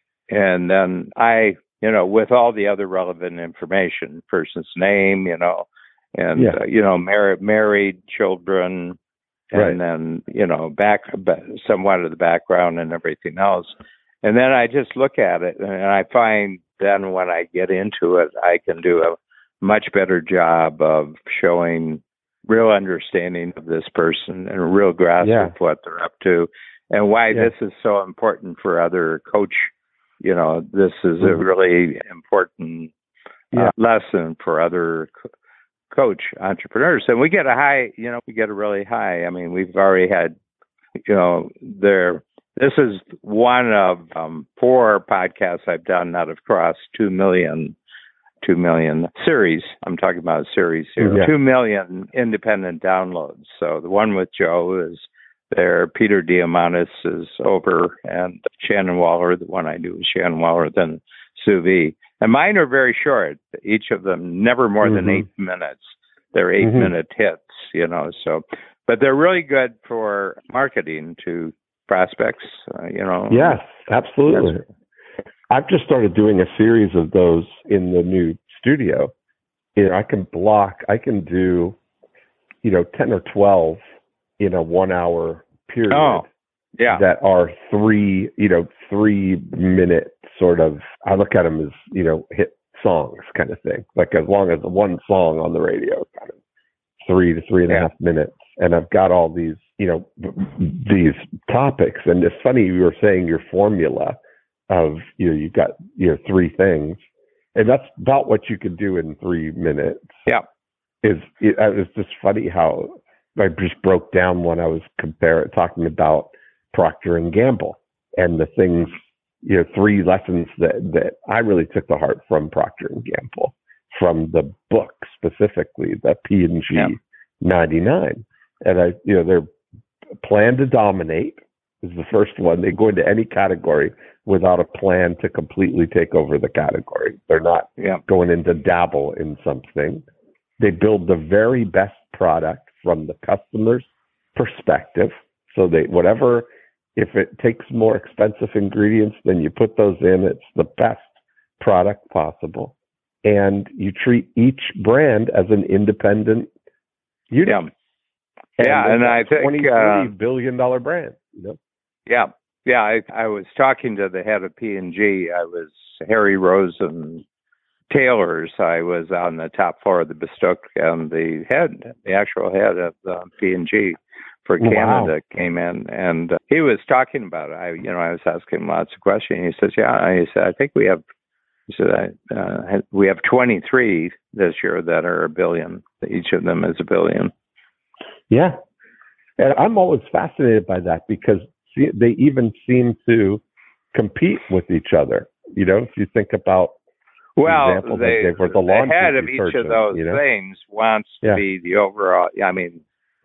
And then I, you know, with all the other relevant information, person's name, you know, and, yeah. uh, you know, mar- married, children, and right. then, you know, back somewhat of the background and everything else. And then I just look at it, and I find then when I get into it, I can do a much better job of showing real understanding of this person and a real grasp yeah. of what they're up to and why yeah. this is so important for other coach. You know, this is mm-hmm. a really important uh, yeah. lesson for other co- coach entrepreneurs. And we get a high, you know, we get a really high. I mean, we've already had, you know, there, this is one of um, four podcasts I've done that have crossed two million Two million series. I'm talking about a series here. Yeah. Two million independent downloads. So the one with Joe is there. Peter Diamandis is over, and Shannon Waller. The one I do is Shannon Waller, then Sue V. And mine are very short. Each of them never more mm-hmm. than eight minutes. They're eight mm-hmm. minute hits. You know. So, but they're really good for marketing to prospects. Uh, you know. Yes, absolutely. That's, I've just started doing a series of those in the new studio. You know, I can block, I can do, you know, ten or twelve in a one hour period. Oh, yeah. That are three, you know, three minute sort of, I look at them as, you know, hit songs kind of thing. Like as long as one song on the radio, kind of three to three and yeah. a half minutes. And I've got all these, you know, these topics. And it's funny you were saying your formula of, you know, you've got, you know, three things, and that's about what you can do in three minutes. Yeah. Is it, it's just funny how I just broke down when I was comparing, talking about Procter and Gamble and the things, you know, three lessons that, that I really took to heart from Procter and Gamble, from the book specifically, the P and G yeah. ninety-nine. And I, you know, their plan to dominate is the first one. They go into any category without a plan to completely take over the category. They're not yeah. going in to dabble in something. They build the very best product from the customer's perspective. So they, whatever, if it takes more expensive ingredients, then you put those in. It's the best product possible. And you treat each brand as an independent unit. Yeah, and, yeah, and I think twenty-three uh, billion dollar brand. You know? Yeah. Yeah, I, I was talking to the head of P and G. I was Harry Rosen Taylor's. I was on the top floor of the Bestook, and the head, the actual head of the P and G for Canada wow. came in, and uh, he was talking about it. I, you know, I was asking him lots of questions. He says, "Yeah," and he said, "I think we have." He said, I, uh, "We have twenty-three this year that are a billion. Each of them is a billion." Yeah, and I'm always fascinated by that because they even seem to compete with each other. You know, if you think about well, the, they, the, the, the head of each of those you know? things wants yeah. to be the overall. I mean,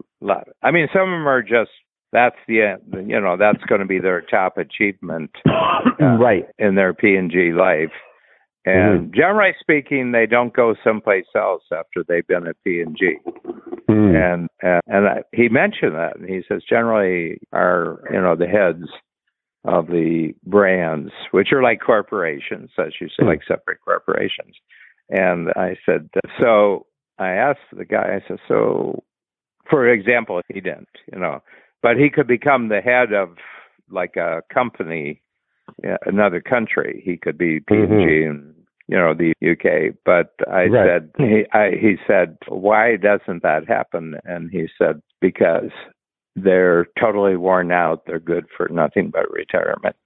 I mean, some of them are just that's the you know that's going to be their top achievement, uh, right, in their P and G life. And mm. generally speaking, they don't go someplace else after they've been at P and G. Mm. And and, and I, he mentioned that, and he says generally our you know the heads of the brands, which are like corporations, as you say, mm. like separate corporations. And I said, so I asked the guy, I said, so for example, he didn't, you know, but he could become the head of like a company, another country. He could be P and G mm-hmm. in, you know, the U K. But I right. said, he, I, he said, why doesn't that happen? And he said, because they're totally worn out. They're good for nothing but retirement.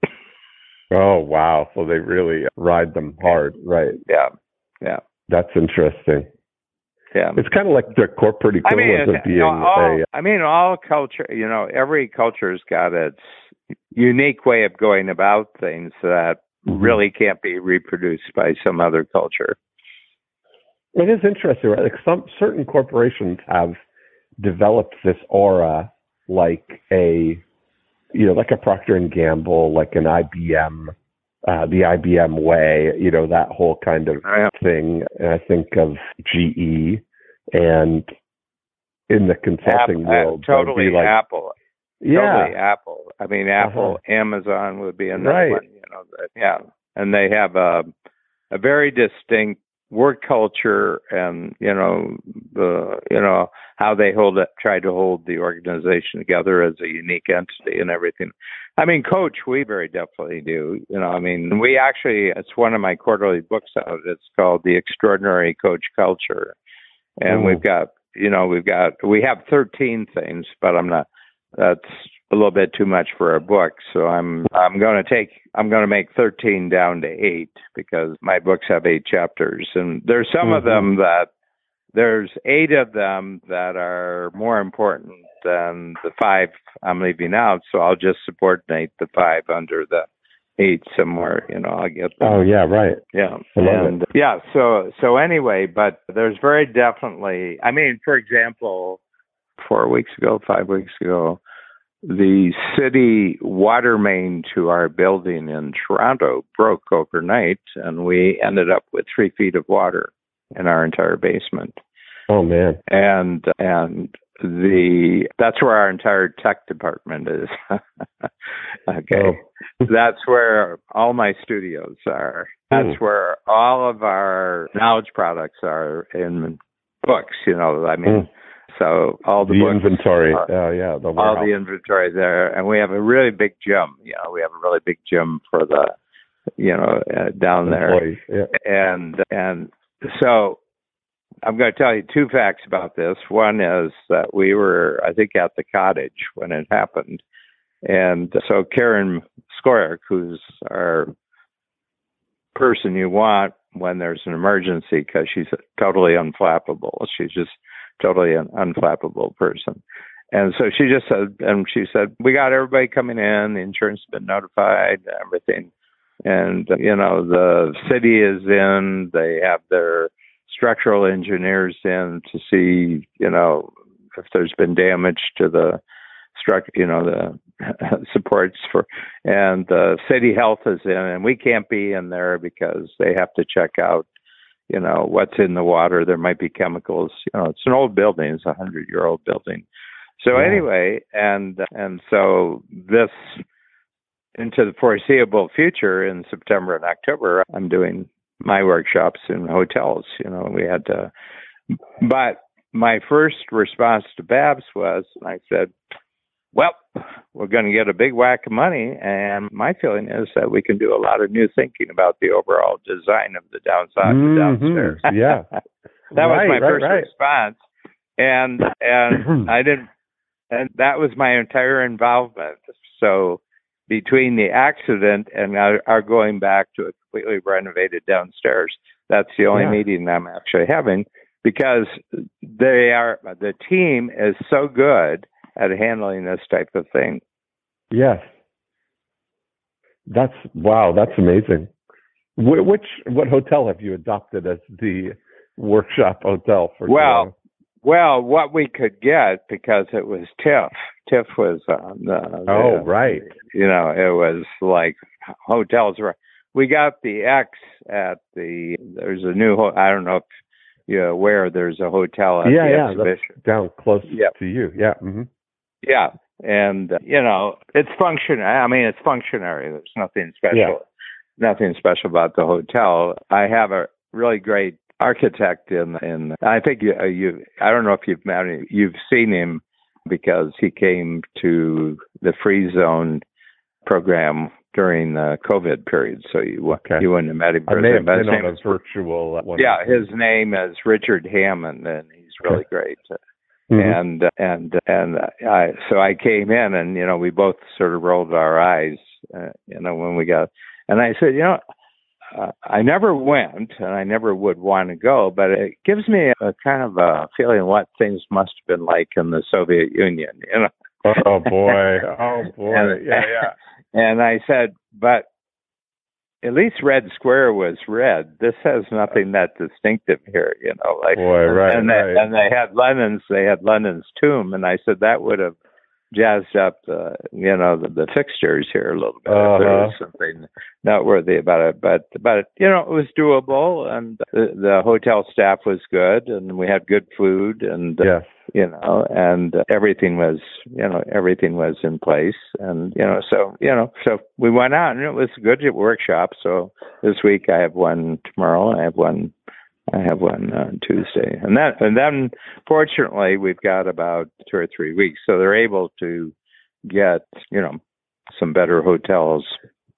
Oh, wow. So they really ride them hard. Right. Yeah. Yeah. That's interesting. Yeah. It's kind of like the corporate equivalent I mean, of being all, a... I mean, all culture, you know, every culture's got its unique way of going about things that mm-hmm. really can't be reproduced by some other culture. It is interesting, right? Like some certain corporations have developed this aura like a, you know, like a Procter and Gamble, like an I B M, uh, the I B M way, you know, that whole kind of oh, yeah. thing. And I think of G E and in the consulting App, world. uh, totally like, Apple. Yeah. Totally Apple. I mean, Apple, uh-huh. Amazon would be another right. one. You know, that, yeah, and they have a a very distinct work culture, and you know the you know how they hold it, try to hold the organization together as a unique entity and everything. I mean, Coach, we very definitely do. You know, I mean, we actually, it's one of my quarterly books out. It's called The Extraordinary Coach Culture, and Ooh. we've got you know we've got we have thirteen things, but I'm not. That's a little bit too much for a book, so I'm I'm going to take I'm going to make thirteen down to eight because my books have eight chapters, and there's some mm-hmm. of them that there's eight of them that are more important than the five I'm leaving out, so I'll just subordinate the five under the eight somewhere. You know, I'll get them. Oh yeah, right. Yeah, I love and it. yeah. So so anyway, but there's very definitely. I mean, for example, four weeks ago, five weeks ago. The city water main to our building in Toronto broke overnight, and we ended up with three feet of water in our entire basement. Oh man! And and the that's where our entire tech department is. Okay, oh. That's where all my studios are. That's mm. where all of our knowledge products are in books. You know, I mean. Mm. So all the, the books, inventory, uh, uh, yeah, the all the inventory there, and we have a really big gym. You know, we have a really big gym for the, you know, uh, down Employees, there, yeah. and and so I'm going to tell you two facts about this. One is that we were, I think, at the cottage when it happened, and so Karen Skorik, who's our person you want when there's an emergency, because she's totally unflappable. She's just totally an unflappable person. And so she just said, and she said, we got everybody coming in, the insurance has been notified, everything. And, you know, the city is in, they have their structural engineers in to see, you know, if there's been damage to the structure, you know, the supports for, and the city health is in, and we can't be in there because they have to check out, you know, what's in the water. There might be chemicals. You know, it's an old building. It's a hundred-year-old building. So yeah. anyway, and and so this into the foreseeable future in September and October, I'm doing my workshops in hotels. You know, we had to. But my first response to Babs was, I said, well, we're going to get a big whack of money, and my feeling is that we can do a lot of new thinking about the overall design of the downside mm-hmm. and downstairs. Yeah, that right, was my right, first right. response, and and I didn't, and that was my entire involvement. So between the accident and our, our going back to a completely renovated downstairs, that's the only yeah. meeting I'm actually having, because they are the team is so good at handling this type of thing. Yes. That's, wow, that's amazing. Wh- which, what hotel have you adopted as the workshop hotel for Well, Toronto? Well, what we could get, because it was TIFF. TIFF was on the, oh, the, right. You know, it was like hotels were, we got the X at the, there's a new, I don't know if you're aware, there's a hotel at yeah, the yeah, exhibition. That's down close yep. to you. Yeah. Mm-hmm. Yeah, and uh, you know, it's function. I mean, it's functionary. There's nothing special, yeah. nothing special about the hotel. I have a really great architect in, in I think you, uh, you. I don't know if you've met him. You've seen him because he came to the Free Zone program during the COVID period. So you okay. you wouldn't have met him. I may have but been his on name a is, virtual one. Yeah, his name is Richard Hammond, and he's really okay. great. Mm-hmm. And and and I so I came in, and you know we both sort of rolled our eyes, uh, you know when we got, and I said, you know, uh, I never went, and I never would want to go, but it gives me a, a kind of a feeling what things must have been like in the Soviet Union, you know. Oh boy, oh boy, and, yeah, yeah. And I said, but at least Red Square was red. This has nothing that distinctive here, you know. Like, boy, right, and they, right. and they had Lenin's. They had Lenin's tomb, and I said that would have jazzed up the, you know, the, the fixtures here a little bit. Uh-huh. If there was something noteworthy about it, but but you know, it was doable, and the, the hotel staff was good, and we had good food, and yes. you know, and everything was, you know, everything was in place. And, you know, so, you know, so we went out and it was a good workshop. So this week I have one tomorrow. I have one, I have one on Tuesday. And that, and then fortunately we've got about two or three weeks. So they're able to get, you know, some better hotels.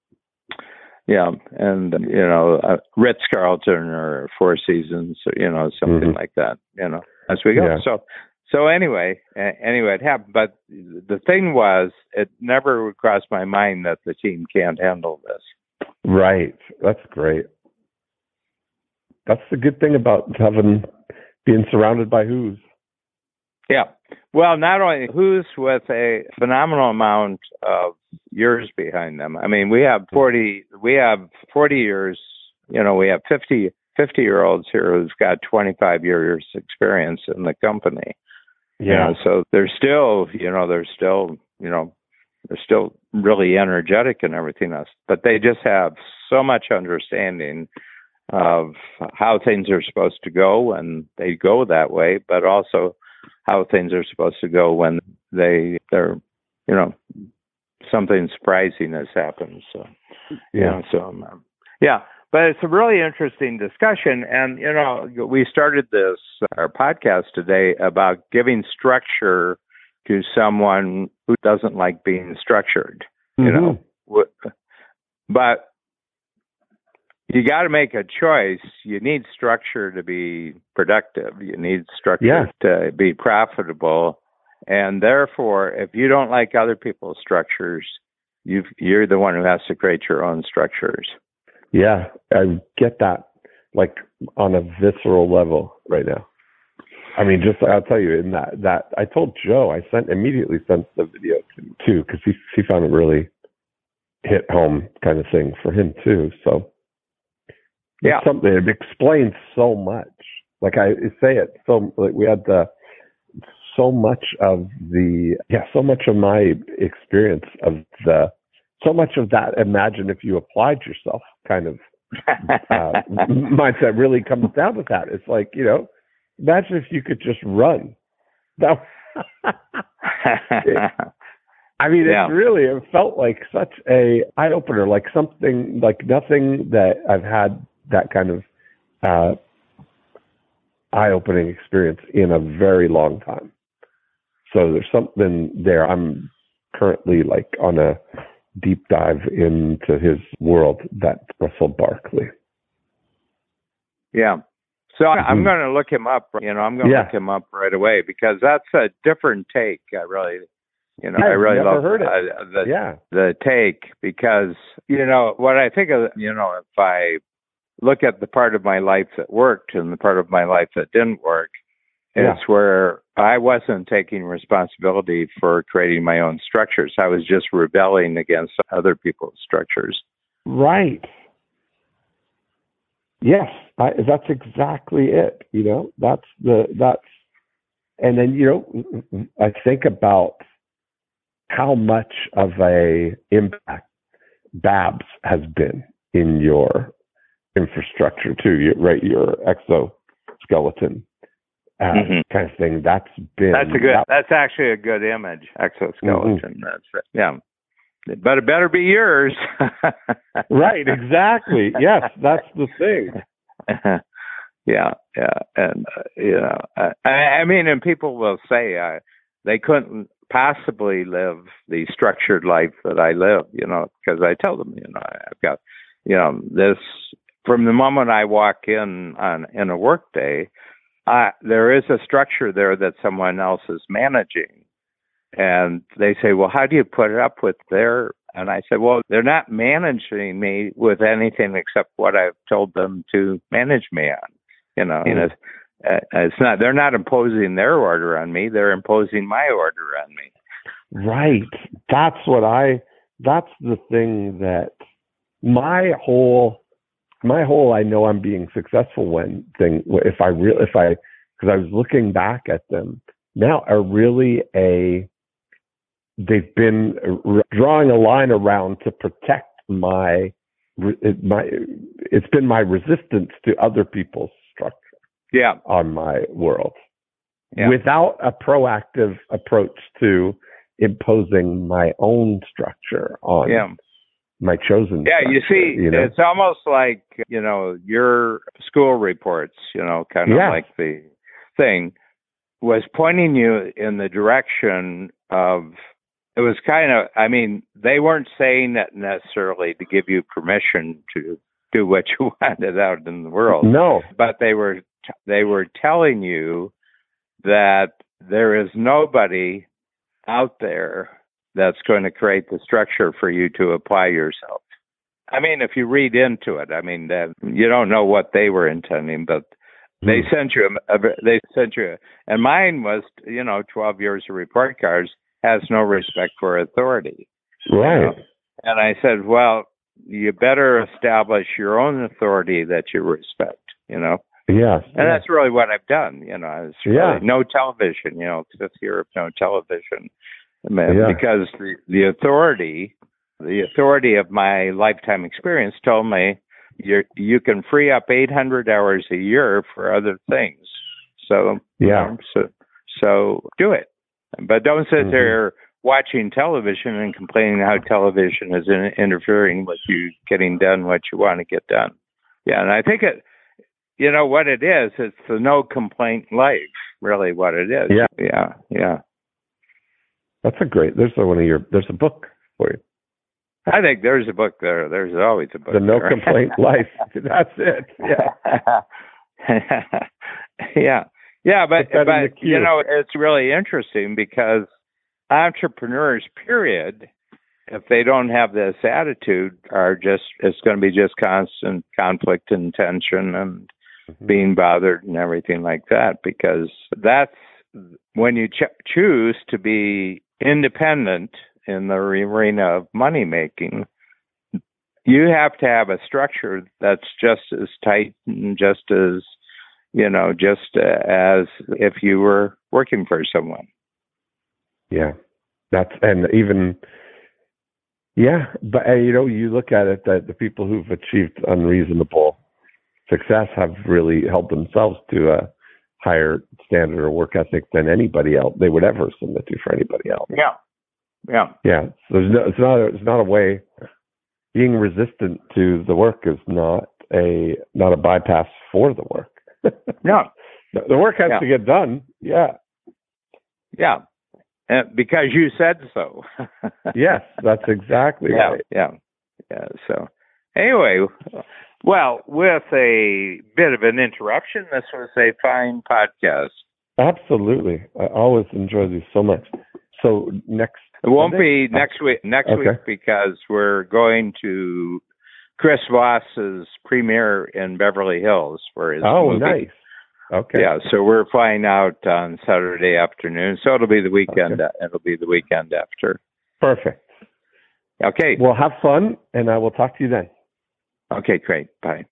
Yeah, and, you know, uh, Ritz-Carlton or Four Seasons, you know, something mm-hmm. like that, you know, as we go. Yeah. So, so anyway, uh, anyway, it happened. But the thing was, it never crossed my mind that the team can't handle this. Right. That's great. That's the good thing about having, being surrounded by who's. Yeah. Well, not only who's with a phenomenal amount of years behind them. I mean, we have forty, we have forty years, you know, we have fifty, fifty year olds here who've got twenty-five years experience in the company. Yeah. You know, so they're still, you know, they're still, you know, they're still really energetic and everything else, but they just have so much understanding of how things are supposed to go, and they go that way, but also how things are supposed to go when they, they're, you know, something surprising has happened. So, yeah. You know, so, um, yeah, but it's a really interesting discussion. And, you know, we started this, our podcast today about giving structure to someone who doesn't like being structured, you mm-hmm. know, but you got to make a choice. You need structure to be productive. You need structure yeah. to be profitable. And therefore, if you don't like other people's structures, you've, you're the one who has to create your own structures. Yeah, I get that, like, on a visceral level right now. I mean, just, I'll tell you, in that, that I told Joe, I sent immediately sent the video to him too, because he, he found it really hit home kind of thing for him too. So, yeah, it's something it explains so much. Like I say it, so like we had the so much of the yeah, so much of my experience of the so much of that. Imagine if you applied yourself kind of uh, mindset really comes down to that. It's like, you know, imagine if you could just run. That. it, I mean, yeah. it really it felt like such a eye opener, like something like nothing that I've had that kind of uh, eye-opening experience in a very long time. So there's something there. I'm currently like on a deep dive into his world, that Russell Barkley. Yeah. So mm-hmm. I'm going to look him up. You know, I'm going to yeah. look him up right away because that's a different take. I really, you know, I've I really never love heard it. Uh, the, yeah. the take because, you know, what I think of, you know, if I look at the part of my life that worked and the part of my life that didn't work, yeah. it's where I wasn't taking responsibility for creating my own structures. I was just rebelling against other people's structures. Right. Yes, I, that's exactly it. You know, that's the, that's, and then, you know, I think about how much of a impact Babs has been in your infrastructure too, you, right? Your exoskeleton uh, mm-hmm. kind of thing. That's been that's a good. That, that's actually a good image. Exoskeleton. Mm-hmm. That's right. Yeah, but it better be yours. Right. Exactly. Yes, that's the thing. yeah. Yeah. And uh, you know, uh, I, I mean, and people will say uh, they couldn't possibly live the structured life that I live. You know, because I tell them, you know, I've got, you know, this. From the moment I walk in on in a work day, uh, there is a structure there that someone else is managing. And they say, well, how do you put it up with their? And I said, well, they're not managing me with anything except what I've told them to manage me on. You know, mm-hmm. you know it's, uh, it's not, they're not imposing their order on me. They're imposing my order on me. Right. That's what I, that's the thing that my whole, My whole I know I'm being successful when thing, if I real if I, because I was looking back at them now, are really a, they've been re- drawing a line around to protect my, my, it's been my resistance to other people's structure. Yeah. On my world. Yeah. without a proactive approach to imposing my own structure on Yeah. my chosen Yeah, structure, you see, you know? it's almost like, you know, your school reports, you know, kind of Yeah. like the thing was pointing you in the direction of, it was kind of, I mean, they weren't saying that necessarily to give you permission to do what you wanted out in the world. No. But they were, they were telling you that there is nobody out there that's going to create the structure for you to apply yourself. I mean, if you read into it, I mean, uh, you don't know what they were intending, but they Hmm. sent you, a, a, they sent you, a, and mine was, you know, twelve years of report cards, has no respect for authority. Right. You know? And I said, well, you better establish your own authority that you respect, you know? Yes. And that's really what I've done, you know, it's really Yeah. no television, you know, fifth year of no television. I mean, Yeah. because the, the authority, the authority of my lifetime experience told me you you can free up eight hundred hours a year for other things. So, Yeah. you know, so, so do it. But don't sit Mhm. there watching television and complaining how television is in, interfering with you getting done what you want to get done. Yeah, and I think it, you know what it is, it's the no complaint life, really what it is. Yeah. Yeah, yeah. That's a great, there's a, one of your, there's a book for you. I think there's a book there. There's always a book The No there. Complaint Life. That's it. Yeah. yeah. Yeah, but, Put that in the but queue. you know, it's really interesting because entrepreneurs, period, if they don't have this attitude, are just, it's going to be just constant conflict and tension and Mhm. being bothered and everything like that, because that's when you ch- choose to be independent in the arena of money making, you have to have a structure that's just as tight and just as, you know, just uh, as if you were working for someone. Yeah. That's, and even, yeah, but uh, you know, you look at it that the people who've achieved unreasonable success have really held themselves to a higher standard of work ethic than anybody else they would ever submit to for anybody else. Yeah. Yeah. Yeah. So there's no, it's not a, it's not a way, being resistant to the work is not a, not a bypass for the work. No. The work has Yeah. to get done. Yeah. Yeah. Uh, because you said so. Yes, that's exactly yeah, right. Yeah. Yeah. So anyway, well, with a bit of an interruption, this was a fine podcast. Absolutely. I always enjoy these so much. So next It won't Sunday? be next week. Next Okay. week because we're going to Chris Voss's premiere in Beverly Hills for his Oh, movie. nice. Okay. Yeah, so we're flying out on Saturday afternoon. So it'll be the weekend. Okay. It'll be the weekend after. Perfect. Okay. Well, have fun, and I will talk to you then. Okay, great. Bye.